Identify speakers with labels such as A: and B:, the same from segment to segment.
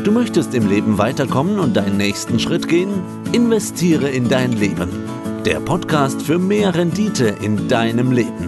A: Du möchtest im Leben weiterkommen und deinen nächsten Schritt gehen? Investiere in dein Leben. Der Podcast für mehr Rendite in deinem Leben.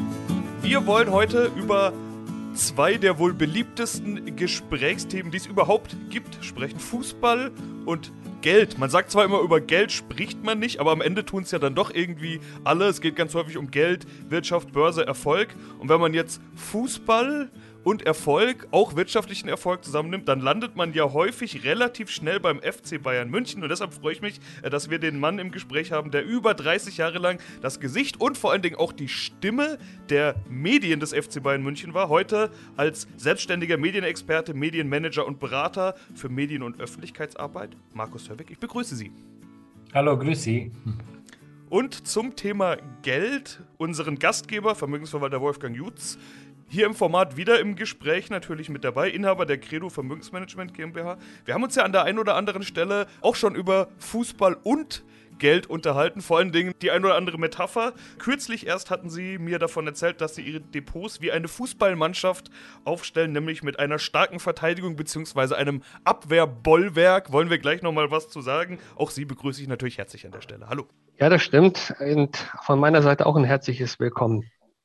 B: Wir wollen heute über zwei der wohl beliebtesten Gesprächsthemen, die es überhaupt gibt, sprechen. Fußball und Geld. Man sagt zwar immer, über Geld spricht man nicht, aber am Ende tun es ja dann doch irgendwie alle. Es geht ganz häufig um Geld, Wirtschaft, Börse, Erfolg. Und wenn man jetzt Fußball und Erfolg, auch wirtschaftlichen Erfolg zusammennimmt, dann landet man ja häufig relativ schnell beim FC Bayern München. Und deshalb freue ich mich, dass wir den Mann im Gespräch haben, der über 30 Jahre lang das Gesicht und vor allen Dingen auch die Stimme der Medien des FC Bayern München war. Heute als selbstständiger Medienexperte, Medienmanager und Berater für Medien- und Öffentlichkeitsarbeit. Markus Hörwig, ich begrüße Sie.
C: Hallo, grüß Sie.
B: Und zum Thema Geld unseren Gastgeber, Vermögensverwalter Wolfgang Jutz, hier im Format wieder im Gespräch natürlich mit dabei, Inhaber der Credo Vermögensmanagement GmbH. Wir haben uns ja an der einen oder anderen Stelle auch schon über Fußball und Geld unterhalten, vor allen Dingen die ein oder andere Metapher. Kürzlich erst hatten Sie mir davon erzählt, dass Sie Ihre Depots wie eine Fußballmannschaft aufstellen, nämlich mit einer starken Verteidigung bzw. einem Abwehrbollwerk. Wollen wir gleich nochmal was zu sagen? Auch Sie begrüße ich natürlich herzlich an der Stelle. Hallo.
C: Ja, das stimmt. Und von meiner Seite auch ein herzliches Willkommen.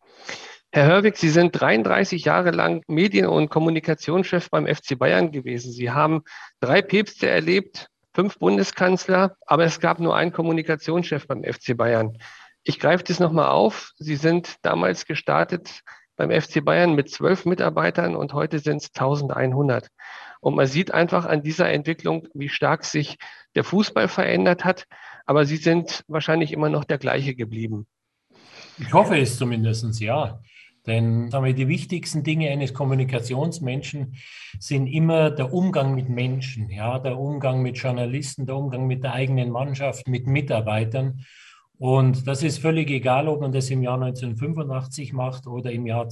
C: Herr Hörwig, Sie sind 33 Jahre lang Medien- und Kommunikationschef beim FC Bayern gewesen. Sie haben 3 Päpste erlebt, 5 Bundeskanzler, aber es gab nur einen Kommunikationschef beim FC Bayern. Ich greife das nochmal auf. Sie sind damals gestartet beim FC Bayern mit 12 Mitarbeitern und heute sind es 1100. Und man sieht einfach an dieser Entwicklung, wie stark sich der Fußball verändert hat. Aber Sie sind wahrscheinlich immer noch der gleiche geblieben.
D: Ich hoffe es zumindest, ja. Denn sagen wir, die wichtigsten Dinge eines Kommunikationsmenschen sind immer der Umgang mit Menschen, ja, der Umgang mit Journalisten, der Umgang mit der eigenen Mannschaft, mit Mitarbeitern. Und das ist völlig egal, ob man das im Jahr 1985 macht oder im Jahr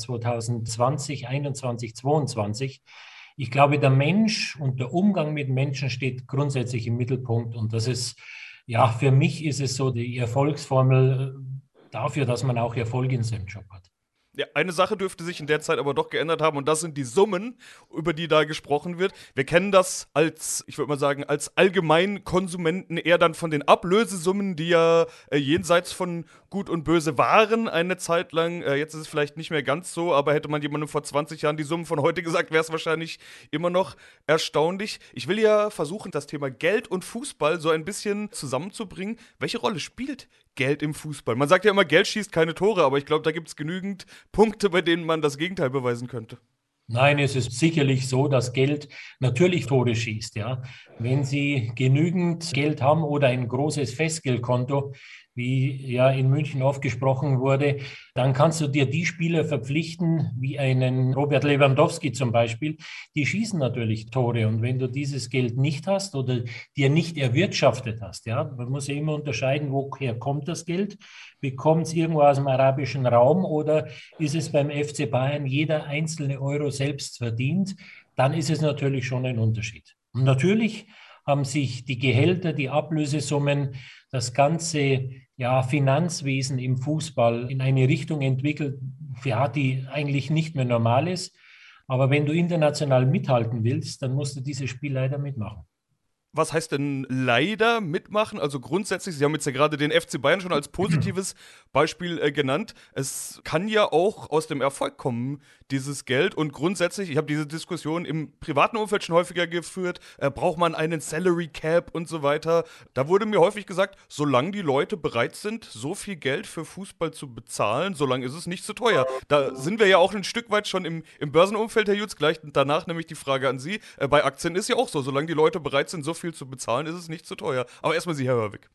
D: 2020, 21, 22. Ich glaube, der Mensch und der Umgang mit Menschen steht grundsätzlich im Mittelpunkt. Und das ist, ja, für mich ist es so die Erfolgsformel dafür, dass man auch Erfolg in seinem Job hat.
B: Ja, eine Sache dürfte sich in der Zeit aber doch geändert haben und das sind die Summen, über die da gesprochen wird. Wir kennen das als, ich würde mal sagen, als Allgemeinkonsumenten eher dann von den Ablösesummen, die ja jenseits von Gut und Böse waren eine Zeit lang. Jetzt ist es vielleicht nicht mehr ganz so, aber hätte man jemandem vor 20 Jahren die Summen von heute gesagt, wäre es wahrscheinlich immer noch erstaunlich. Ich will ja versuchen, das Thema Geld und Fußball so ein bisschen zusammenzubringen. Welche Rolle spielt Geld im Fußball? Man sagt ja immer, Geld schießt keine Tore, aber ich glaube, da gibt es genügend Punkte, bei denen man das Gegenteil beweisen könnte.
D: Nein, es ist sicherlich so, dass Geld natürlich Tore schießt, ja. Wenn Sie genügend Geld haben oder ein großes Festgeldkonto, wie ja in München oft gesprochen wurde, dann kannst du dir die Spieler verpflichten, wie einen Robert Lewandowski zum Beispiel, die schießen natürlich Tore. Und wenn du dieses Geld nicht hast oder dir nicht erwirtschaftet hast, ja, man muss ja immer unterscheiden, woher kommt das Geld? Bekommt es irgendwo aus dem arabischen Raum oder ist es beim FC Bayern jeder einzelne Euro selbst verdient? Dann ist es natürlich schon ein Unterschied. Und natürlich haben sich die Gehälter, die Ablösesummen, das ganze Finanzwesen im Fußball in eine Richtung entwickelt, ja, die eigentlich nicht mehr normal ist. Aber wenn du international mithalten willst, dann musst du dieses Spiel leider mitmachen.
B: Was heißt denn leider mitmachen? Also grundsätzlich, Sie haben jetzt ja gerade den FC Bayern schon als positives Beispiel genannt. Es kann ja auch aus dem Erfolg kommen, dieses Geld. Und grundsätzlich, ich habe diese Diskussion im privaten Umfeld schon häufiger geführt, braucht man einen Salary Cap und so weiter. Da wurde mir häufig gesagt, solange die Leute bereit sind, so viel Geld für Fußball zu bezahlen, solange ist es nicht zu teuer. Da sind wir ja auch ein Stück weit schon im Börsenumfeld, Herr Jutz. Gleich danach nämlich die Frage an Sie. Bei Aktien ist ja auch so, solange die Leute bereit sind, so viel zu bezahlen, ist es nicht zu teuer. Aber erstmal Sie, Herr Hörwig.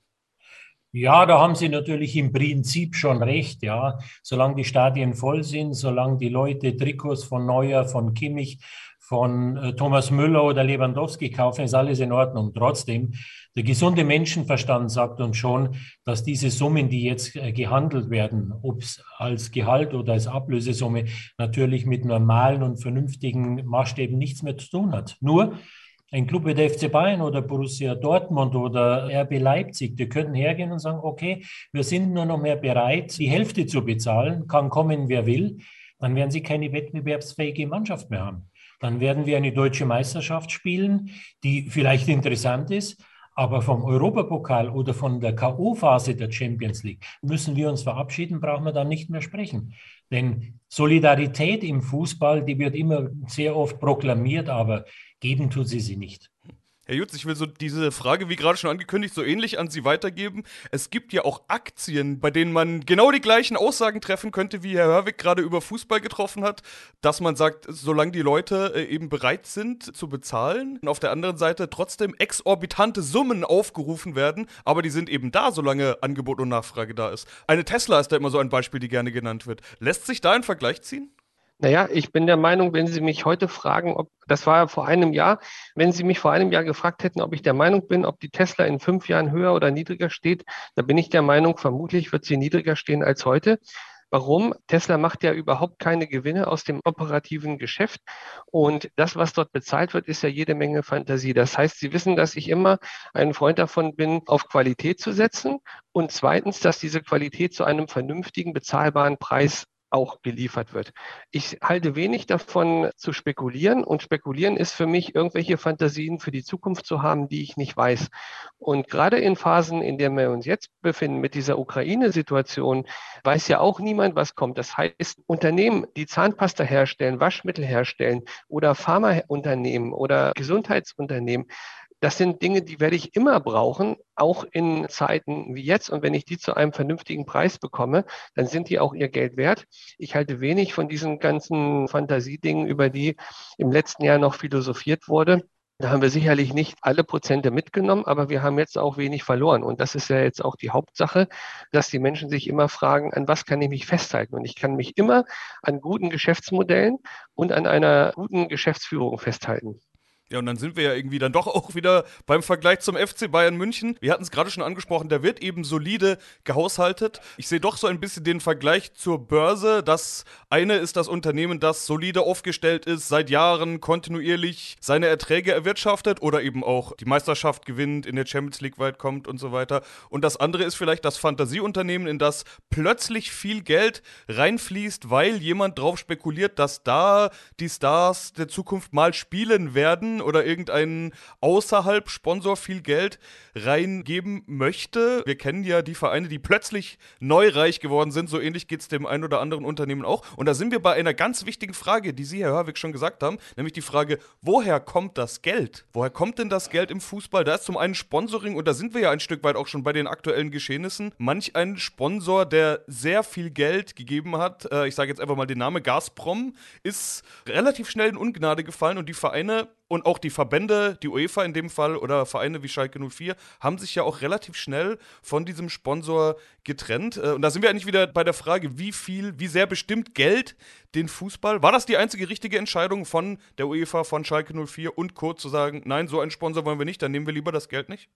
D: Ja, da haben Sie natürlich im Prinzip schon recht, ja. Solange die Stadien voll sind, solange die Leute Trikots von Neuer, von Kimmich, von Thomas Müller oder Lewandowski kaufen, ist alles in Ordnung. Trotzdem, der gesunde Menschenverstand sagt uns schon, dass diese Summen, die jetzt gehandelt werden, ob es als Gehalt oder als Ablösesumme, natürlich mit normalen und vernünftigen Maßstäben nichts mehr zu tun hat. Nur ein Club wie der FC Bayern oder Borussia Dortmund oder RB Leipzig, die könnten hergehen und sagen, okay, wir sind nur noch mehr bereit, die Hälfte zu bezahlen, kann kommen, wer will. dann werden sie keine wettbewerbsfähige Mannschaft mehr haben. Dann werden wir eine deutsche Meisterschaft spielen, die vielleicht interessant ist, aber vom Europapokal oder von der K.O.-Phase der Champions League müssen wir uns verabschieden, brauchen wir dann nicht mehr sprechen. Denn Solidarität im Fußball, die wird immer sehr oft proklamiert, aber geben tut sie nicht.
B: Herr Jutz, ich will so diese Frage, wie gerade schon angekündigt, so ähnlich an Sie weitergeben. Es gibt ja auch Aktien, bei denen man genau die gleichen Aussagen treffen könnte, wie Herr Hörwig gerade über Fußball getroffen hat, dass man sagt, solange die Leute eben bereit sind zu bezahlen und auf der anderen Seite trotzdem exorbitante Summen aufgerufen werden, aber die sind eben da, solange Angebot und Nachfrage da ist. Eine Tesla ist da immer so ein Beispiel, die gerne genannt wird. Lässt sich da ein Vergleich ziehen?
C: Naja, ich bin der Meinung, wenn Sie mich heute fragen, das war ja vor einem Jahr, wenn Sie mich vor einem Jahr gefragt hätten, ob ich der Meinung bin, ob die Tesla in 5 Jahren höher oder niedriger steht, da bin ich der Meinung, vermutlich wird sie niedriger stehen als heute. Warum? Tesla macht ja überhaupt keine Gewinne aus dem operativen Geschäft und das, was dort bezahlt wird, ist ja jede Menge Fantasie. Das heißt, Sie wissen, dass ich immer ein Freund davon bin, auf Qualität zu setzen und zweitens, dass diese Qualität zu einem vernünftigen, bezahlbaren Preis auch geliefert wird. Ich halte wenig davon zu spekulieren und spekulieren ist für mich, irgendwelche Fantasien für die Zukunft zu haben, die ich nicht weiß. Und gerade in Phasen, in denen wir uns jetzt befinden, mit dieser Ukraine-Situation, weiß ja auch niemand, was kommt. Das heißt, Unternehmen, die Zahnpasta herstellen, Waschmittel herstellen oder Pharmaunternehmen oder Gesundheitsunternehmen, das sind Dinge, die werde ich immer brauchen, auch in Zeiten wie jetzt. Und wenn ich die zu einem vernünftigen Preis bekomme, dann sind die auch ihr Geld wert. Ich halte wenig von diesen ganzen Fantasiedingen, über die im letzten Jahr noch philosophiert wurde. Da haben wir sicherlich nicht alle Prozente mitgenommen, aber wir haben jetzt auch wenig verloren. Und das ist ja jetzt auch die Hauptsache, dass die Menschen sich immer fragen, an was kann ich mich festhalten? Und ich kann mich immer an guten Geschäftsmodellen und an einer guten Geschäftsführung festhalten.
B: Ja, und dann sind wir ja irgendwie dann doch auch wieder beim Vergleich zum FC Bayern München. Wir hatten es gerade schon angesprochen, da wird eben solide gehaushaltet. Ich sehe doch so ein bisschen den Vergleich zur Börse. Das eine ist das Unternehmen, das solide aufgestellt ist, seit Jahren kontinuierlich seine Erträge erwirtschaftet oder eben auch die Meisterschaft gewinnt, in der Champions League weit kommt und so weiter. Und das andere ist vielleicht das Fantasieunternehmen, in das plötzlich viel Geld reinfließt, weil jemand drauf spekuliert, dass da die Stars der Zukunft mal spielen werden oder irgendein außerhalb Sponsor viel Geld reingeben möchte. Wir kennen ja die Vereine, die plötzlich neu reich geworden sind. So ähnlich geht es dem einen oder anderen Unternehmen auch. Und da sind wir bei einer ganz wichtigen Frage, die Sie, Herr Hörwig, schon gesagt haben, nämlich die Frage, woher kommt das Geld? Woher kommt denn das Geld im Fußball? Da ist zum einen Sponsoring und da sind wir ja ein Stück weit auch schon bei den aktuellen Geschehnissen. Manch ein Sponsor, der sehr viel Geld gegeben hat, ich sage jetzt einfach mal den Namen Gazprom, ist relativ schnell in Ungnade gefallen und die Vereine und auch die Verbände, die UEFA in dem Fall oder Vereine wie Schalke 04, haben sich ja auch relativ schnell von diesem Sponsor getrennt. Und da sind wir eigentlich wieder bei der Frage, wie sehr bestimmt Geld den Fußball? War das die einzige richtige Entscheidung von der UEFA, von Schalke 04 und Co. zu sagen, nein, so einen Sponsor wollen wir nicht, dann nehmen wir lieber das Geld nicht?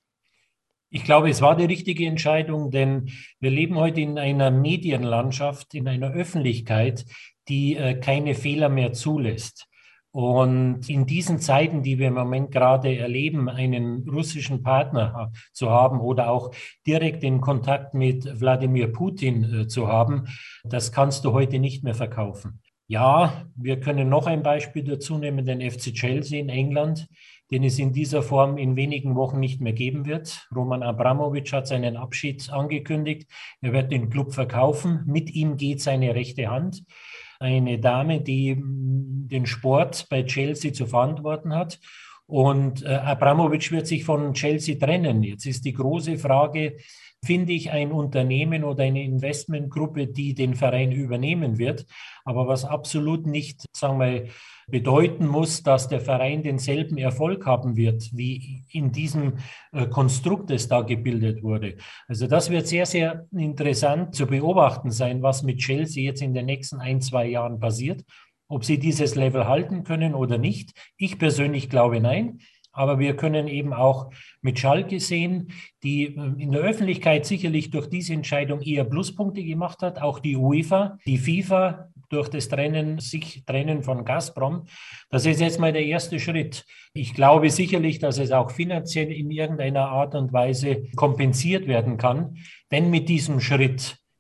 D: Ich glaube, es war die richtige Entscheidung, denn wir leben heute in einer Medienlandschaft, in einer Öffentlichkeit, die keine Fehler mehr zulässt. Und in diesen Zeiten, die wir im Moment gerade erleben, einen russischen Partner zu haben oder auch direkt den Kontakt mit Wladimir Putin zu haben, das kannst du heute nicht mehr verkaufen. Ja, wir können noch ein Beispiel dazu nehmen, den FC Chelsea in England, den es in dieser Form in wenigen Wochen nicht mehr geben wird. Roman Abramovich hat seinen Abschied angekündigt. Er wird den Club verkaufen. Mit ihm geht seine rechte Hand. Eine Dame, die den Sport bei Chelsea zu verantworten hat. Und Abramovich wird sich von Chelsea trennen. Jetzt ist die große Frage, finde ich ein Unternehmen oder eine Investmentgruppe, die den Verein übernehmen wird, aber was absolut nicht, sagen wir, bedeuten muss, dass der Verein denselben Erfolg haben wird, wie in diesem Konstrukt, das da gebildet wurde. Also das wird sehr, sehr interessant zu beobachten sein, was mit Chelsea jetzt in den nächsten 1-2 Jahren passiert, ob sie dieses Level halten können oder nicht. Ich persönlich glaube nein. Aber wir können eben auch mit Schalke sehen, die in der Öffentlichkeit sicherlich durch diese Entscheidung eher Pluspunkte gemacht hat. Auch die UEFA, die FIFA durch das sich trennen von Gazprom. Das ist jetzt mal der erste Schritt. Ich glaube sicherlich, dass es auch finanziell in irgendeiner Art und Weise kompensiert werden kann. Denn mit diesem Schritt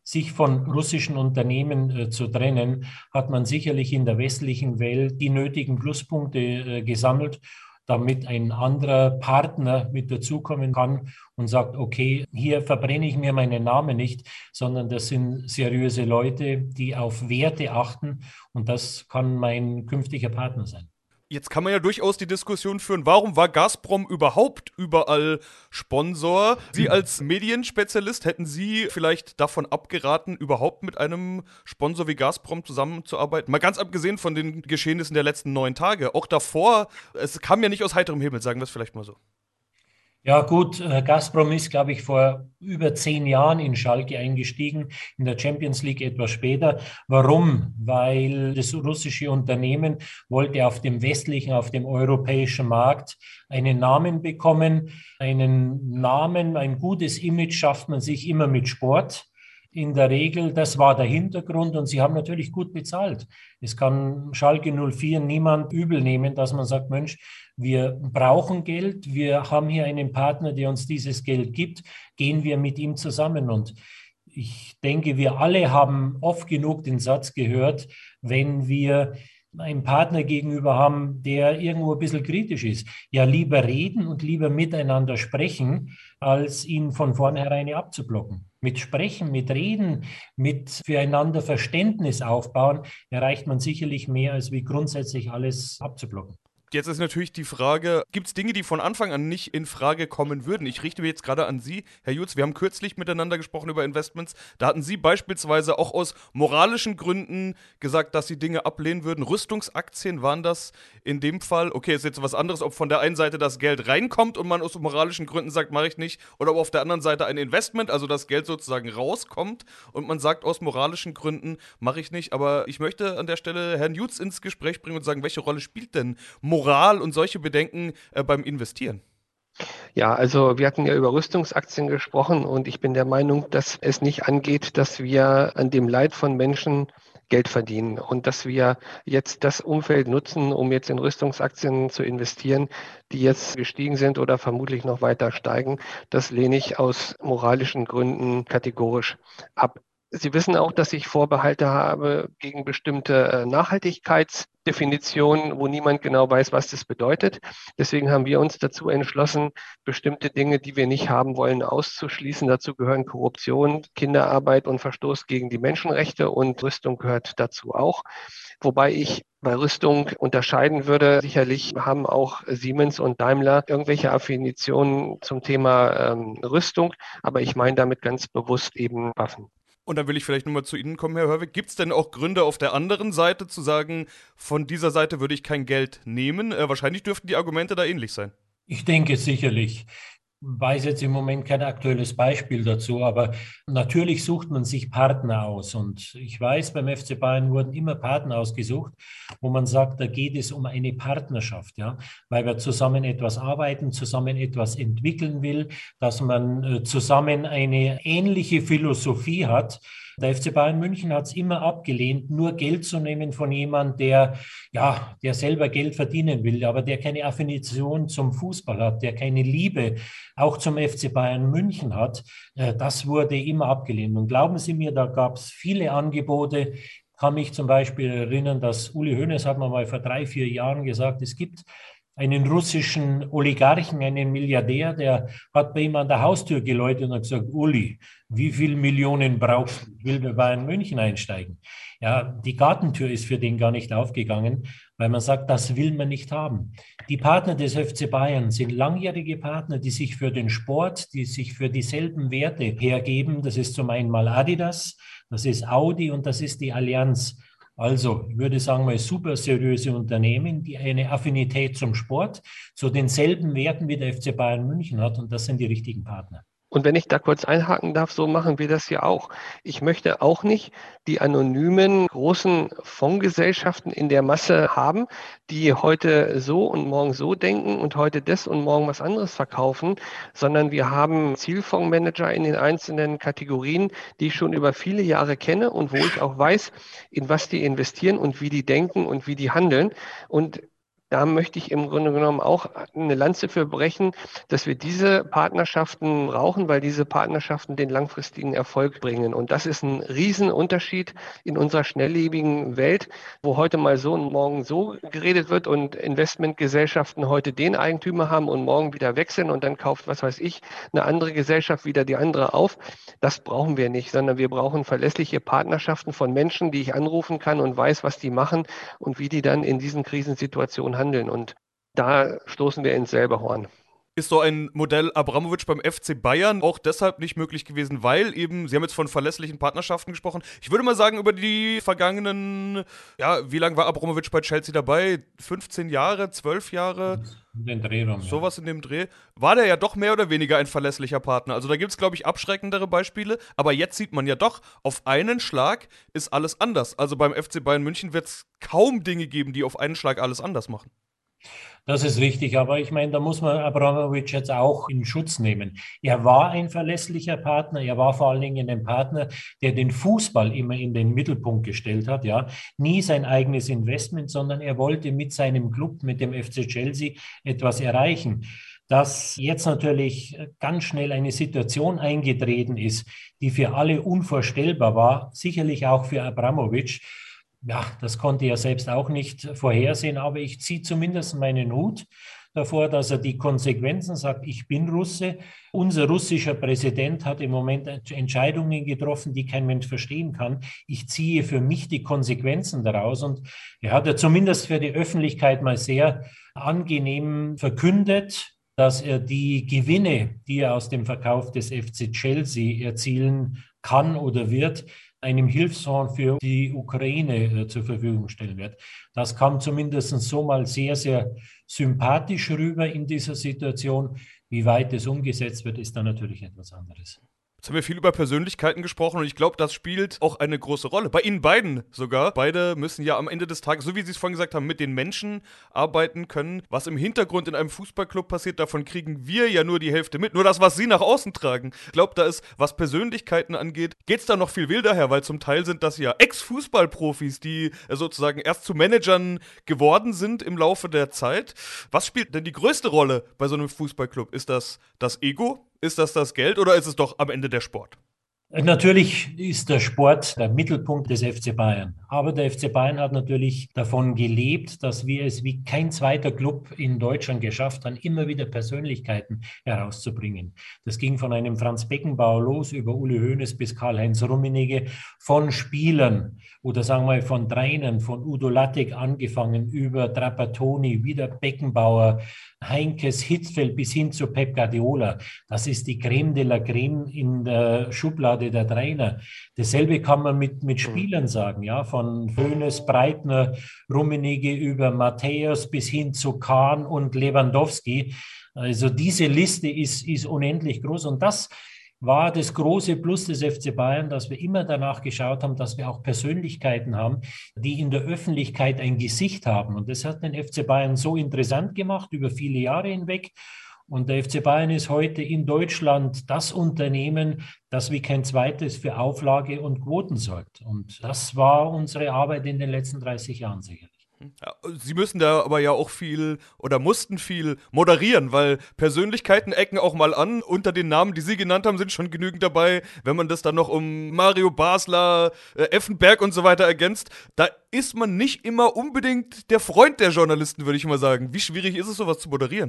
D: sich von russischen Unternehmen zu trennen, hat man sicherlich in der westlichen Welt die nötigen Pluspunkte gesammelt, damit ein anderer Partner mit dazukommen kann und sagt, okay, hier verbrenne ich mir meinen Namen nicht, sondern das sind seriöse Leute, die auf Werte achten und das kann mein künftiger Partner sein.
B: Jetzt kann man ja durchaus die Diskussion führen, warum war Gazprom überhaupt überall Sponsor? Sie als Medienspezialist, hätten Sie vielleicht davon abgeraten, überhaupt mit einem Sponsor wie Gazprom zusammenzuarbeiten? Mal ganz abgesehen von den Geschehnissen der letzten 9 Tage. Auch davor, es kam ja nicht aus heiterem Himmel, sagen wir es vielleicht mal so.
D: Ja gut, Gazprom ist, glaube ich, vor über 10 Jahren in Schalke eingestiegen, in der Champions League etwas später. Warum? Weil das russische Unternehmen wollte auf dem westlichen, auf dem europäischen Markt einen Namen bekommen. Einen Namen, ein gutes Image schafft man sich immer mit Sport. In der Regel, das war der Hintergrund und sie haben natürlich gut bezahlt. Es kann Schalke 04 niemand übel nehmen, dass man sagt, Mensch, wir brauchen Geld, wir haben hier einen Partner, der uns dieses Geld gibt, gehen wir mit ihm zusammen. Und ich denke, wir alle haben oft genug den Satz gehört, wenn wir einen Partner gegenüber haben, der irgendwo ein bisschen kritisch ist. Ja, lieber reden und lieber miteinander sprechen, als ihn von vornherein abzublocken. Mit Sprechen, mit Reden, mit füreinander Verständnis aufbauen, erreicht man sicherlich mehr, als wie grundsätzlich alles abzublocken.
B: Jetzt ist natürlich die Frage, gibt es Dinge, die von Anfang an nicht in Frage kommen würden? Ich richte mich jetzt gerade an Sie, Herr Jutz. Wir haben kürzlich miteinander gesprochen über Investments. Da hatten Sie beispielsweise auch aus moralischen Gründen gesagt, dass Sie Dinge ablehnen würden. Rüstungsaktien waren das in dem Fall. Okay, ist jetzt was anderes, ob von der einen Seite das Geld reinkommt und man aus moralischen Gründen sagt, mache ich nicht. Oder ob auf der anderen Seite ein Investment, also das Geld sozusagen rauskommt und man sagt, aus moralischen Gründen mache ich nicht. Aber ich möchte an der Stelle Herrn Jutz ins Gespräch bringen und sagen, welche Rolle spielt denn Moral und solche Bedenken beim Investieren?
C: Ja, also wir hatten ja über Rüstungsaktien gesprochen und ich bin der Meinung, dass es nicht angeht, dass wir an dem Leid von Menschen Geld verdienen und dass wir jetzt das Umfeld nutzen, um jetzt in Rüstungsaktien zu investieren, die jetzt gestiegen sind oder vermutlich noch weiter steigen. Das lehne ich aus moralischen Gründen kategorisch ab. Sie wissen auch, dass ich Vorbehalte habe gegen bestimmte Nachhaltigkeitsdefinitionen, wo niemand genau weiß, was das bedeutet. Deswegen haben wir uns dazu entschlossen, bestimmte Dinge, die wir nicht haben wollen, auszuschließen. Dazu gehören Korruption, Kinderarbeit und Verstoß gegen die Menschenrechte und Rüstung gehört dazu auch. Wobei ich bei Rüstung unterscheiden würde. Sicherlich haben auch Siemens und Daimler irgendwelche Affinitionen zum Thema Rüstung, aber ich meine damit ganz bewusst eben Waffen.
B: Und dann will ich vielleicht nochmal zu Ihnen kommen, Herr Hörwig. Gibt es denn auch Gründe auf der anderen Seite zu sagen, von dieser Seite würde ich kein Geld nehmen? Wahrscheinlich dürften die Argumente da ähnlich sein.
D: Ich denke sicherlich. Weiß jetzt im Moment kein aktuelles Beispiel dazu, aber natürlich sucht man sich Partner aus. Und ich weiß, beim FC Bayern wurden immer Partner ausgesucht, wo man sagt, da geht es um eine Partnerschaft, ja, weil wir zusammen etwas arbeiten, zusammen etwas entwickeln will, dass man zusammen eine ähnliche Philosophie hat. Der FC Bayern München hat es immer abgelehnt, nur Geld zu nehmen von jemandem, der selber Geld verdienen will, aber der keine Affinität zum Fußball hat, der keine Liebe auch zum FC Bayern München hat. Das wurde immer abgelehnt. Und glauben Sie mir, da gab es viele Angebote. Ich kann mich zum Beispiel erinnern, dass Uli Hoeneß hat mir mal vor 3-4 Jahren gesagt, es gibt einen russischen Oligarchen, einen Milliardär, der hat bei ihm an der Haustür geläutet und hat gesagt, Uli, wie viele Millionen brauchst du? Ich will bei Bayern München einsteigen. Ja, die Gartentür ist für den gar nicht aufgegangen, weil man sagt, das will man nicht haben. Die Partner des FC Bayern sind langjährige Partner, die sich für den Sport, die sich für dieselben Werte hergeben. Das ist zum einen mal Adidas, das ist Audi und das ist die Allianz. Also, ich würde sagen, mal super seriöse Unternehmen, die eine Affinität zum Sport, zu denselben Werten wie der FC Bayern München hat. Und das sind die richtigen Partner.
C: Und wenn ich da kurz einhaken darf, so machen wir das ja auch. Ich möchte auch nicht die anonymen großen Fondsgesellschaften in der Masse haben, die heute so und morgen so denken und heute das und morgen was anderes verkaufen, sondern wir haben Zielfondsmanager in den einzelnen Kategorien, die ich schon über viele Jahre kenne und wo ich auch weiß, in was die investieren und wie die denken und wie die handeln. Und Da möchte ich im Grunde genommen auch eine Lanze für brechen, dass wir diese Partnerschaften brauchen, weil diese Partnerschaften den langfristigen Erfolg bringen. Und das ist ein Riesenunterschied in unserer schnelllebigen Welt, wo heute mal so und morgen so geredet wird und Investmentgesellschaften heute den Eigentümer haben und morgen wieder wechseln und dann kauft, was weiß ich, eine andere Gesellschaft wieder die andere auf. Das brauchen wir nicht, sondern wir brauchen verlässliche Partnerschaften von Menschen, die ich anrufen kann und weiß, was die machen und wie die dann in diesen Krisensituationen handeln. Und da stoßen wir ins selbe Horn.
B: Ist so ein Modell Abramovich beim FC Bayern auch deshalb nicht möglich gewesen, weil eben, Sie haben jetzt von verlässlichen Partnerschaften gesprochen. Ich würde mal sagen, über die vergangenen, ja, wie lange war Abramovich bei Chelsea dabei? 15 Jahre, 12 Jahre?
D: In den Dreh rum,
B: Sowas in dem Dreh. War der ja doch mehr oder weniger ein verlässlicher Partner. Also da gibt es, glaube ich, abschreckendere Beispiele. Aber jetzt sieht man ja doch, auf einen Schlag ist alles anders. Also beim FC Bayern München wird es kaum Dinge geben, die auf einen Schlag alles anders machen.
D: Das ist richtig, aber ich meine, da muss man Abramovich jetzt auch in Schutz nehmen. Er war ein verlässlicher Partner, er war vor allen Dingen ein Partner, der den Fußball immer in den Mittelpunkt gestellt hat, ja. Nie sein eigenes Investment, sondern er wollte mit seinem Club, mit dem FC Chelsea, etwas erreichen. Dass jetzt natürlich ganz schnell eine Situation eingetreten ist, die für alle unvorstellbar war, sicherlich auch für Abramovich. Ja, das konnte er selbst auch nicht vorhersehen, aber ich ziehe zumindest meinen Hut davor, dass er die Konsequenzen sagt, ich bin Russe. Unser russischer Präsident hat im Moment Entscheidungen getroffen, die kein Mensch verstehen kann. Ich ziehe für mich die Konsequenzen daraus und er hat ja zumindest für die Öffentlichkeit mal sehr angenehm verkündet, dass er die Gewinne, die er aus dem Verkauf des FC Chelsea erzielen kann oder wird, einem Hilfsfonds für die Ukraine zur Verfügung stellen wird. Das kam zumindest so mal sehr, sehr sympathisch rüber in dieser Situation. Wie weit es umgesetzt wird, ist dann natürlich etwas anderes.
B: Jetzt haben wir viel über Persönlichkeiten gesprochen und ich glaube, das spielt auch eine große Rolle. Bei Ihnen beiden sogar. Beide müssen ja am Ende des Tages, so wie Sie es vorhin gesagt haben, mit den Menschen arbeiten können. Was im Hintergrund in einem Fußballclub passiert, davon kriegen wir ja nur die Hälfte mit. Nur das, was Sie nach außen tragen. Ich glaube, da ist, was Persönlichkeiten angeht, geht es da noch viel wilder her, weil zum Teil sind das ja Ex-Fußballprofis, die sozusagen erst zu Managern geworden sind im Laufe der Zeit. Was spielt denn die größte Rolle bei so einem Fußballclub? Ist das Ego? Ist das Geld oder ist es doch am Ende der Sport?
D: Natürlich ist der Sport der Mittelpunkt des FC Bayern. Aber der FC Bayern hat natürlich davon gelebt, dass wir es wie kein zweiter Club in Deutschland geschafft haben, immer wieder Persönlichkeiten herauszubringen. Das ging von einem Franz Beckenbauer los, über Uli Hoeneß bis Karl-Heinz Rummenigge, von Spielern oder sagen wir von Trainern, von Udo Lattek angefangen, über Trapattoni, wieder Beckenbauer, Heinkes, Hitzfeld bis hin zu Pep Guardiola. Das ist die Creme de la Creme in der Schublade der Trainer. Dasselbe kann man mit Spielern sagen, ja, von Hoeneß, Breitner, Rummenigge über Matthäus bis hin zu Kahn und Lewandowski. Also diese Liste ist unendlich groß und das war das große Plus des FC Bayern, dass wir immer danach geschaut haben, dass wir auch Persönlichkeiten haben, die in der Öffentlichkeit ein Gesicht haben. Und das hat den FC Bayern so interessant gemacht über viele Jahre hinweg. Und der FC Bayern ist heute in Deutschland das Unternehmen, das wie kein zweites für Auflage und Quoten sorgt. Und das war unsere Arbeit in den letzten 30 Jahren sicherlich.
B: Ja, Sie müssen da aber ja auch viel oder mussten viel moderieren, weil Persönlichkeiten ecken auch mal an. Unter den Namen, die Sie genannt haben, sind schon genügend dabei. Wenn man das dann noch um Mario Basler, Effenberg und so weiter ergänzt, da ist man nicht immer unbedingt der Freund der Journalisten, würde ich mal sagen. Wie schwierig ist es, sowas zu moderieren?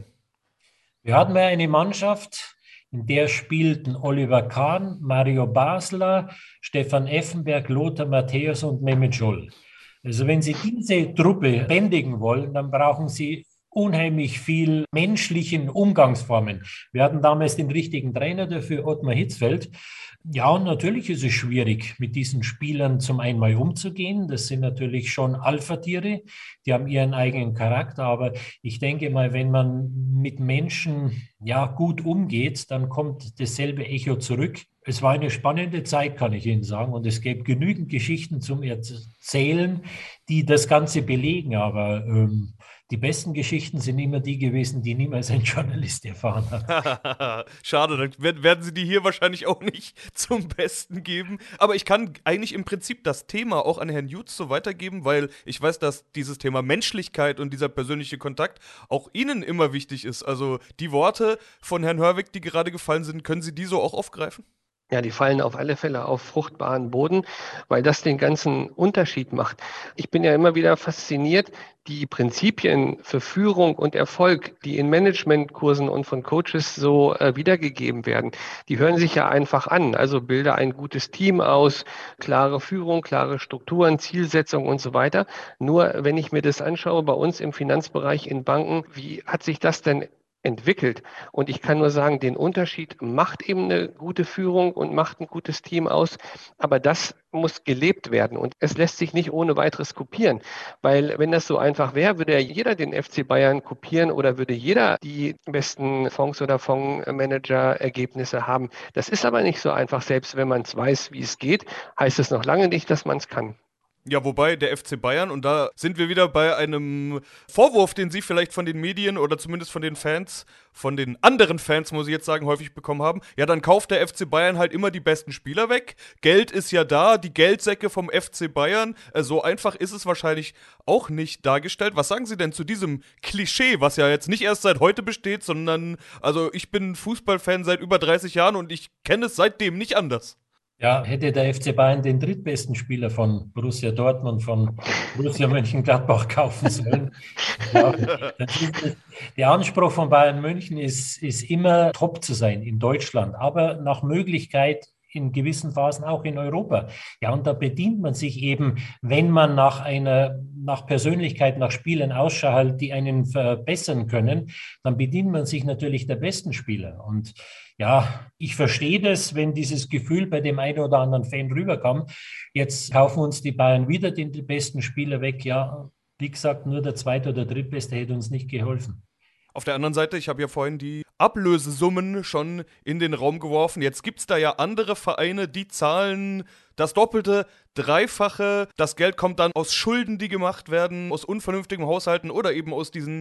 D: Wir hatten eine Mannschaft, in der spielten Oliver Kahn, Mario Basler, Stefan Effenberg, Lothar Matthäus und Mehmet Scholl. Also wenn Sie diese Truppe bändigen wollen, dann brauchen Sie unheimlich viel menschlichen Umgangsformen. Wir hatten damals den richtigen Trainer dafür, Ottmar Hitzfeld. Ja, und natürlich ist es schwierig, mit diesen Spielern zum einmal umzugehen. Das sind natürlich schon Alpha-Tiere, die haben ihren eigenen Charakter. Aber ich denke mal, wenn man mit Menschen ja gut umgeht, dann kommt dasselbe Echo zurück. Es war eine spannende Zeit, kann ich Ihnen sagen. Und es gäbe genügend Geschichten zum Erzählen, die das Ganze belegen. Aber Die besten Geschichten sind immer die gewesen, die niemals ein Journalist erfahren hat.
B: Schade, dann werden sie die hier wahrscheinlich auch nicht zum Besten geben. Aber ich kann eigentlich im Prinzip das Thema auch an Herrn Jutz so weitergeben, weil ich weiß, dass dieses Thema Menschlichkeit und dieser persönliche Kontakt auch Ihnen immer wichtig ist. Also die Worte von Herrn Hörwig, die gerade gefallen sind, können Sie die so auch aufgreifen?
C: Ja, die fallen auf alle Fälle auf fruchtbaren Boden, weil das den ganzen Unterschied macht. Ich bin ja immer wieder fasziniert, die Prinzipien für Führung und Erfolg, die in Managementkursen und von Coaches so wiedergegeben werden, die hören sich ja einfach an. Also bilde ein gutes Team aus, klare Führung, klare Strukturen, Zielsetzung und so weiter. Nur wenn ich mir das anschaue bei uns im Finanzbereich in Banken, wie hat sich das denn entwickelt? Und ich kann nur sagen, den Unterschied macht eben eine gute Führung und macht ein gutes Team aus. Aber das muss gelebt werden. Und es lässt sich nicht ohne weiteres kopieren. Weil wenn das so einfach wäre, würde ja jeder den FC Bayern kopieren oder würde jeder die besten Fonds oder Fondsmanager-Ergebnisse haben. Das ist aber nicht so einfach. Selbst wenn man es weiß, wie es geht, heißt es noch lange nicht, dass man es kann.
B: Ja, wobei der FC Bayern, und da sind wir wieder bei einem Vorwurf, den Sie vielleicht von den Medien oder zumindest von den Fans, von den anderen Fans, muss ich jetzt sagen, häufig bekommen haben. Ja, dann kauft der FC Bayern halt immer die besten Spieler weg. Geld ist ja da, die Geldsäcke vom FC Bayern. So einfach ist es wahrscheinlich auch nicht dargestellt. Was sagen Sie denn zu diesem Klischee, was ja jetzt nicht erst seit heute besteht, sondern, also ich bin Fußballfan seit über 30 Jahren und ich kenne es seitdem nicht anders.
D: Ja, hätte der FC Bayern den drittbesten Spieler von Borussia Dortmund, von Borussia Mönchengladbach kaufen sollen. Ja, der Anspruch von Bayern München ist immer top zu sein in Deutschland, aber nach Möglichkeit in gewissen Phasen auch in Europa. Ja, und da bedient man sich eben, wenn man nach Persönlichkeit, nach Spielern Ausschau hält, die einen verbessern können, dann bedient man sich natürlich der besten Spieler. Und ja, ich verstehe das, wenn dieses Gefühl bei dem einen oder anderen Fan rüberkommt. Jetzt kaufen uns die Bayern wieder den besten Spieler weg. Ja, wie gesagt, nur der zweite oder drittbeste hätte uns nicht geholfen.
B: Auf der anderen Seite, ich habe ja vorhin die Ablösesummen schon in den Raum geworfen. Jetzt gibt es da ja andere Vereine, die zahlen das Doppelte, Dreifache. Das Geld kommt dann aus Schulden, die gemacht werden, aus unvernünftigen Haushalten oder eben aus diesen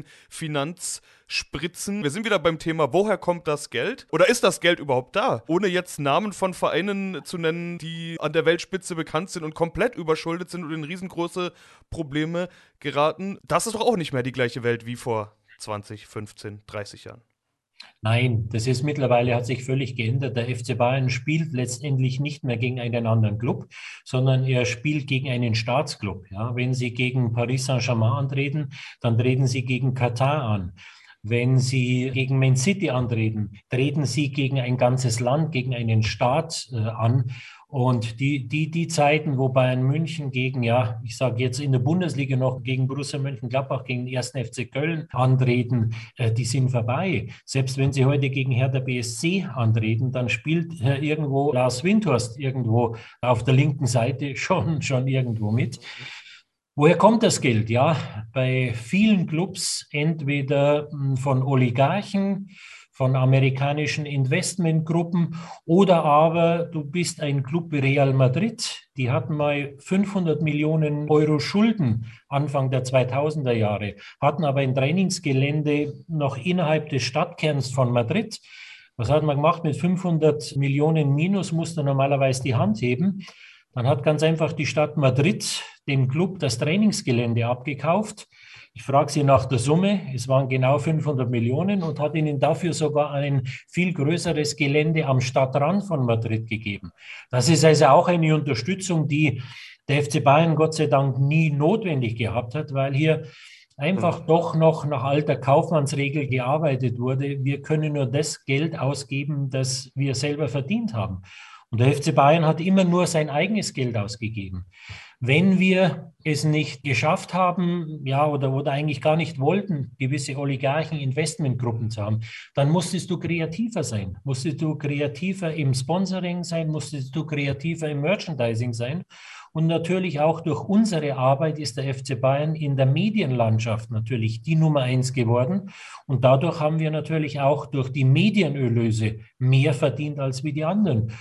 B: Finanzspritzen. Wir sind wieder beim Thema, woher kommt das Geld? Oder ist das Geld überhaupt da? Ohne jetzt Namen von Vereinen zu nennen, die an der Weltspitze bekannt sind und komplett überschuldet sind und in riesengroße Probleme geraten. Das ist doch auch nicht mehr die gleiche Welt wie vor 20, 15, 30 Jahren.
D: Nein, das ist mittlerweile, hat sich völlig geändert. Der FC Bayern spielt letztendlich nicht mehr gegen einen anderen Club, sondern er spielt gegen einen Staatsclub. Ja, wenn Sie gegen Paris Saint-Germain antreten, dann treten Sie gegen Katar an. Wenn Sie gegen Man City antreten, treten Sie gegen ein ganzes Land, gegen einen Staat an. Und die Zeiten, wo Bayern München gegen, ja, ich sage jetzt in der Bundesliga noch gegen Borussia Mönchengladbach, gegen den 1. FC Köln antreten, die sind vorbei. Selbst wenn Sie heute gegen Hertha BSC antreten, dann spielt irgendwo Lars Windhorst irgendwo auf der linken Seite schon irgendwo mit. Woher kommt das Geld? Ja, bei vielen Clubs entweder von Oligarchen, von amerikanischen Investmentgruppen oder aber du bist ein Club wie Real Madrid. Die hatten mal 500 Millionen Euro Schulden Anfang der 2000er Jahre, hatten aber ein Trainingsgelände noch innerhalb des Stadtkerns von Madrid. Was hat man gemacht? Mit 500 Millionen Minus musste normalerweise die Hand heben. Dann hat ganz einfach die Stadt Madrid dem Club das Trainingsgelände abgekauft. Ich frage Sie nach der Summe, es waren genau 500 Millionen und hat ihnen dafür sogar ein viel größeres Gelände am Stadtrand von Madrid gegeben. Das ist also auch eine Unterstützung, die der FC Bayern Gott sei Dank nie notwendig gehabt hat, weil hier einfach doch noch nach alter Kaufmannsregel gearbeitet wurde. Wir können nur das Geld ausgeben, das wir selber verdient haben. Und der FC Bayern hat immer nur sein eigenes Geld ausgegeben. Wenn wir es nicht geschafft haben, ja, oder eigentlich gar nicht wollten, gewisse Oligarchen, Investmentgruppen zu haben, dann musstest du kreativer sein. Musstest du kreativer im Sponsoring sein, musstest du kreativer im Merchandising sein. Und natürlich auch durch unsere Arbeit ist der FC Bayern in der Medienlandschaft natürlich die Nummer 1 geworden. Und dadurch haben wir natürlich auch durch die Medienerlöse mehr verdient als wie die anderen.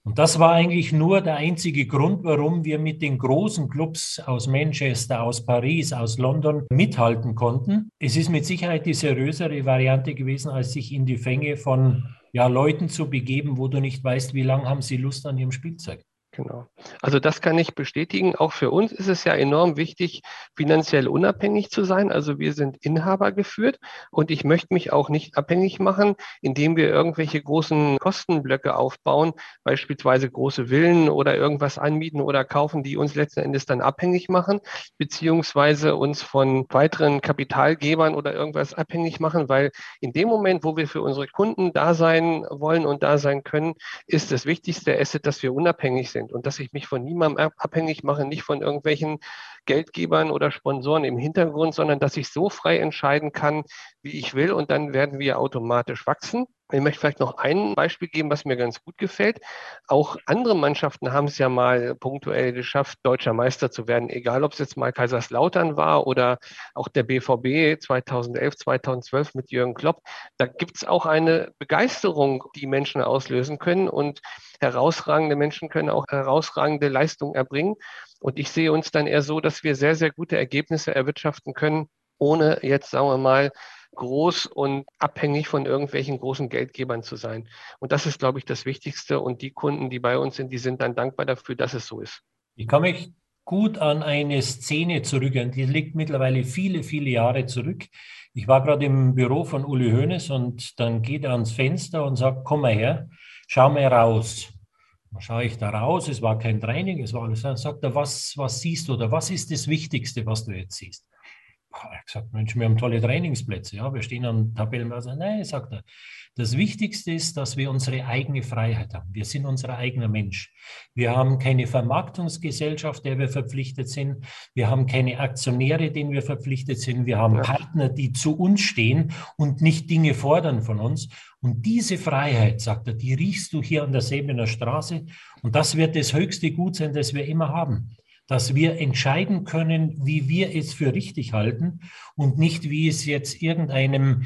D: Und das war eigentlich nur der einzige Grund, warum wir mit den großen Clubs aus Manchester, aus Paris, aus London mithalten konnten. Es ist mit Sicherheit die seriösere Variante gewesen, als sich in die Fänge von Leuten zu begeben, wo du nicht weißt, wie lange haben sie Lust an ihrem Spielzeug.
C: Genau. Also das kann ich bestätigen. Auch für uns ist es ja enorm wichtig, finanziell unabhängig zu sein. Also wir sind Inhaber geführt und ich möchte mich auch nicht abhängig machen, indem wir irgendwelche großen Kostenblöcke aufbauen, beispielsweise große Villen oder irgendwas anmieten oder kaufen, die uns letzten Endes dann abhängig machen, beziehungsweise uns von weiteren Kapitalgebern oder irgendwas abhängig machen, weil in dem Moment, wo wir für unsere Kunden da sein wollen und da sein können, ist das wichtigste Asset, dass wir unabhängig sind und dass ich mich von niemandem abhängig mache, nicht von irgendwelchen Geldgebern oder Sponsoren im Hintergrund, sondern dass ich so frei entscheiden kann, wie ich will und dann werden wir automatisch wachsen. Ich möchte vielleicht noch ein Beispiel geben, was mir ganz gut gefällt. Auch andere Mannschaften haben es ja mal punktuell geschafft, deutscher Meister zu werden, egal ob es jetzt mal Kaiserslautern war oder auch der BVB 2011, 2012 mit Jürgen Klopp. Da gibt es auch eine Begeisterung, die Menschen auslösen können und herausragende Menschen können auch herausragende Leistungen erbringen. Und ich sehe uns dann eher so, dass wir sehr, sehr gute Ergebnisse erwirtschaften können, ohne jetzt, sagen wir mal, groß und abhängig von irgendwelchen großen Geldgebern zu sein. Und das ist, glaube ich, das Wichtigste. Und die Kunden, die bei uns sind, die sind dann dankbar dafür, dass es so ist.
D: Ich kann mich gut an eine Szene zurückerinnern, die liegt mittlerweile viele, viele Jahre zurück. Ich war gerade im Büro von Uli Hoeneß und dann geht er ans Fenster und sagt, komm mal her, schau mal raus. Dann schaue ich da raus, es war kein Training, es war alles. Dann sagt er, was siehst du oder was ist das Wichtigste, was du jetzt siehst? Er hat gesagt, Mensch, wir haben tolle Trainingsplätze, ja, wir stehen an Tabellenbörse. Nein, sagt er, das Wichtigste ist, dass wir unsere eigene Freiheit haben. Wir sind unser eigener Mensch. Wir haben keine Vermarktungsgesellschaft, der wir verpflichtet sind. Wir haben keine Aktionäre, denen wir verpflichtet sind. Wir haben Partner, die zu uns stehen und nicht Dinge fordern von uns. Und diese Freiheit, sagt er, die riechst du hier an der Säbener Straße. Und das wird das höchste Gut sein, das wir immer haben. Dass wir entscheiden können, wie wir es für richtig halten und nicht, wie es jetzt einem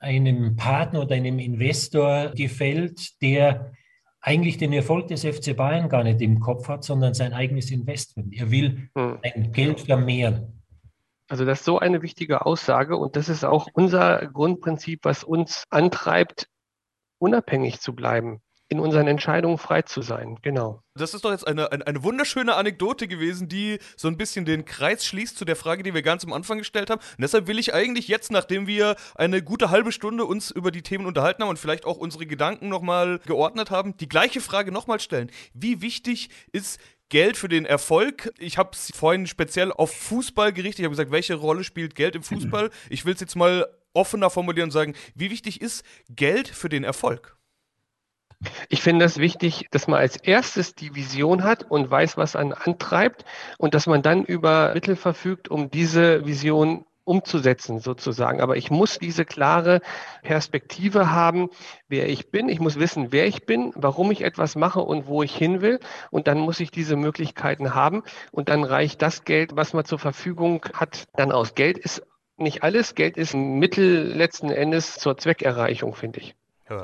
D: Partner oder einem Investor gefällt, der eigentlich den Erfolg des FC Bayern gar nicht im Kopf hat, sondern sein eigenes Investment. Er will sein Geld vermehren.
C: Also das ist so eine wichtige Aussage und das ist auch unser Grundprinzip, was uns antreibt, unabhängig zu bleiben, in unseren Entscheidungen frei zu sein. Genau.
B: Das ist doch jetzt eine wunderschöne Anekdote gewesen, die so ein bisschen den Kreis schließt zu der Frage, die wir ganz am Anfang gestellt haben. Und deshalb will ich eigentlich jetzt, nachdem wir eine gute halbe Stunde uns über die Themen unterhalten haben und vielleicht auch unsere Gedanken nochmal geordnet haben, die gleiche Frage nochmal stellen. Wie wichtig ist Geld für den Erfolg? Ich habe es vorhin speziell auf Fußball gerichtet. Ich habe gesagt, welche Rolle spielt Geld im Fußball? Ich will es jetzt mal offener formulieren und sagen, wie wichtig ist Geld für den Erfolg?
C: Ich finde es wichtig, dass man als erstes die Vision hat und weiß, was einen antreibt und dass man dann über Mittel verfügt, um diese Vision umzusetzen sozusagen. Aber ich muss diese klare Perspektive haben, wer ich bin. Ich muss wissen, wer ich bin, warum ich etwas mache und wo ich hin will. Und dann muss ich diese Möglichkeiten haben. Und dann reicht das Geld, was man zur Verfügung hat, dann aus. Geld ist nicht alles. Geld ist ein Mittel letzten Endes zur Zweckerreichung, finde ich.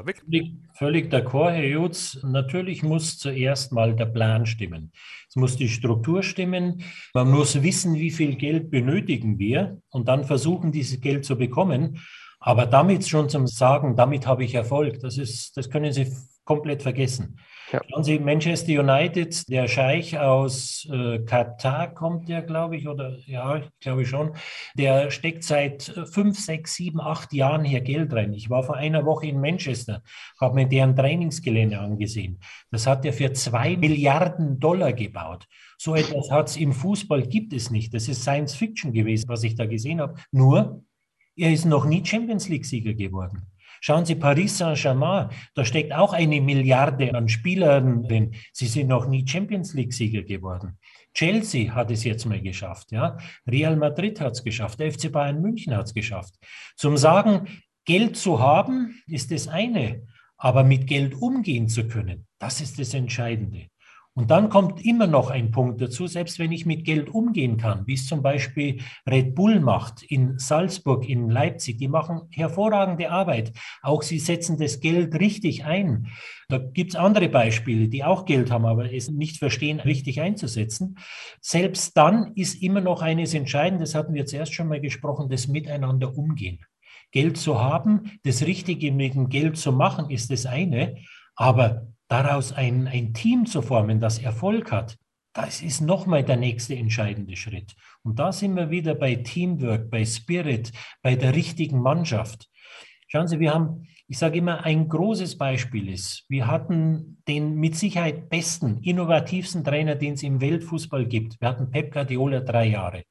D: Völlig d'accord, Herr Jutz. Natürlich muss zuerst mal der Plan stimmen. Es muss die Struktur stimmen. Man muss wissen, wie viel Geld benötigen wir und dann versuchen, dieses Geld zu bekommen. Aber damit schon zum Sagen, damit habe ich Erfolg, das können Sie komplett vergessen. Ja. Schauen Sie, Manchester United, der Scheich aus Katar kommt der, glaube ich, oder ja, ich glaube schon, der steckt seit 5, 6, 7, 8 Jahren hier Geld rein. Ich war vor einer Woche in Manchester, habe mir deren Trainingsgelände angesehen. Das hat er für 2 Milliarden Dollar gebaut. So etwas hat es im Fußball, gibt es nicht. Das ist Science Fiction gewesen, was ich da gesehen habe. Nur, er ist noch nie Champions-League-Sieger geworden. Schauen Sie, Paris Saint-Germain, da steckt auch 1 Milliarde an Spielern drin. Sie sind noch nie Champions-League-Sieger geworden. Chelsea hat es jetzt mal geschafft, ja. Real Madrid hat es geschafft, der FC Bayern München hat es geschafft. Zum Sagen, Geld zu haben, ist das eine, aber mit Geld umgehen zu können, das ist das Entscheidende. Und dann kommt immer noch ein Punkt dazu, selbst wenn ich mit Geld umgehen kann, wie es zum Beispiel Red Bull macht in Salzburg, in Leipzig, die machen hervorragende Arbeit. Auch sie setzen das Geld richtig ein. Da gibt es andere Beispiele, die auch Geld haben, aber es nicht verstehen, richtig einzusetzen. Selbst dann ist immer noch eines entscheidend, das hatten wir zuerst schon mal gesprochen, das Miteinander umgehen. Geld zu haben, das Richtige mit dem Geld zu machen, ist das eine, aber daraus ein Team zu formen, das Erfolg hat, das ist nochmal der nächste entscheidende Schritt. Und da sind wir wieder bei Teamwork, bei Spirit, bei der richtigen Mannschaft. Schauen Sie, ich sage immer, ein großes Beispiel ist, wir hatten den mit Sicherheit besten, innovativsten Trainer, den es im Weltfußball gibt. Wir hatten Pep Guardiola 3 Jahre.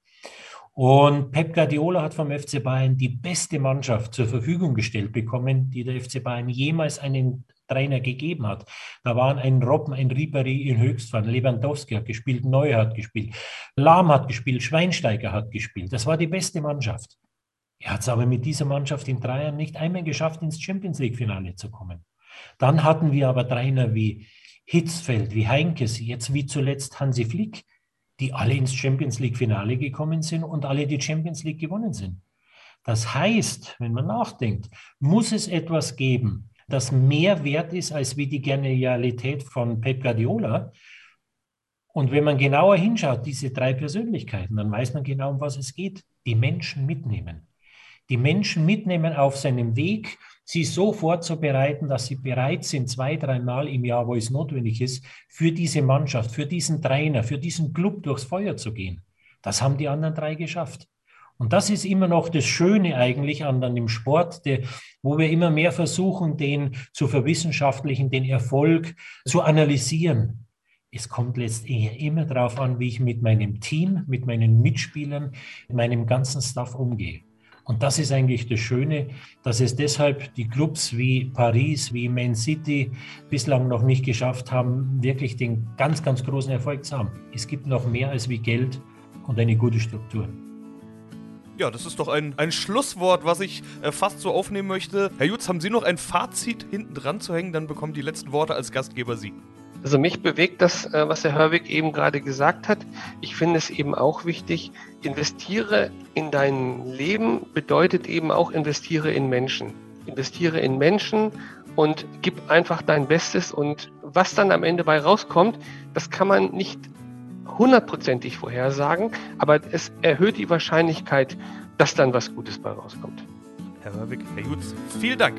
D: Und Pep Guardiola hat vom FC Bayern die beste Mannschaft zur Verfügung gestellt bekommen, die der FC Bayern jemals einen Trainer gegeben hat. Da waren ein Robben, ein Ribéry in Höchstform, Lewandowski hat gespielt, Neuer hat gespielt, Lahm hat gespielt, Schweinsteiger hat gespielt. Das war die beste Mannschaft. Er hat es aber mit dieser Mannschaft in 3 Jahren nicht einmal geschafft, ins Champions-League-Finale zu kommen. Dann hatten wir aber Trainer wie Hitzfeld, wie Heinkes, jetzt wie zuletzt Hansi Flick, die alle ins Champions-League-Finale gekommen sind und alle die Champions League gewonnen sind. Das heißt, wenn man nachdenkt, muss es etwas geben, das mehr wert ist als wie die Genialität von Pep Guardiola. Und wenn man genauer hinschaut, diese 3 Persönlichkeiten, dann weiß man genau, um was es geht. Die Menschen mitnehmen. Die Menschen mitnehmen auf seinem Weg, sie so vorzubereiten, dass sie bereit sind, 2-3 Mal im Jahr, wo es notwendig ist, für diese Mannschaft, für diesen Trainer, für diesen Club durchs Feuer zu gehen. Das haben die anderen 3 geschafft. Und das ist immer noch das Schöne eigentlich an dem Sport, wo wir immer mehr versuchen, den zu verwissenschaftlichen, den Erfolg zu analysieren. Es kommt letztendlich immer darauf an, wie ich mit meinem Team, mit meinen Mitspielern, mit meinem ganzen Staff umgehe. Und das ist eigentlich das Schöne, dass es deshalb die Clubs wie Paris, wie Man City bislang noch nicht geschafft haben, wirklich den ganz, ganz großen Erfolg zu haben. Es gibt noch mehr als wie Geld und eine gute Struktur.
B: Ja, das ist doch ein Schlusswort, was ich fast so aufnehmen möchte. Herr Jutz, haben Sie noch ein Fazit hinten dran zu hängen? Dann bekommen die letzten Worte als Gastgeber Sie.
C: Also mich bewegt das, was Herr Hörwig eben gerade gesagt hat. Ich finde es eben auch wichtig, investiere in dein Leben bedeutet eben auch investiere in Menschen. Investiere in Menschen und gib einfach dein Bestes. Und was dann am Ende bei rauskommt, das kann man nicht 100%ig vorhersagen, aber es erhöht die Wahrscheinlichkeit, dass dann was Gutes bei rauskommt.
B: Herr Hörwig, Herr Jutz, vielen Dank.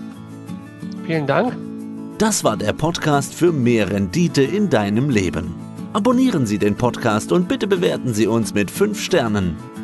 C: Vielen Dank.
A: Das war der Podcast für mehr Rendite in deinem Leben. Abonnieren Sie den Podcast und bitte bewerten Sie uns mit 5 Sternen.